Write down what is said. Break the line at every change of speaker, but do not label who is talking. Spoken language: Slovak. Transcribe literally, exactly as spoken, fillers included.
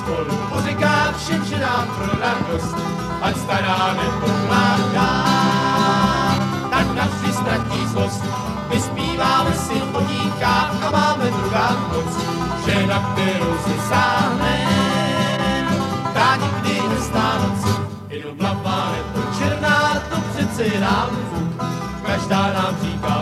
spolu poříká všem ženám pro radost, ať stará nebo mladá. Tak navždy ztratí zlost, vyspíváme si podíká a máme druhá moc, žena, kterou si sáhnem, ta nikdy nestá noc, jenom plavá nebo černá, to přece je nám fuk, každá nám říká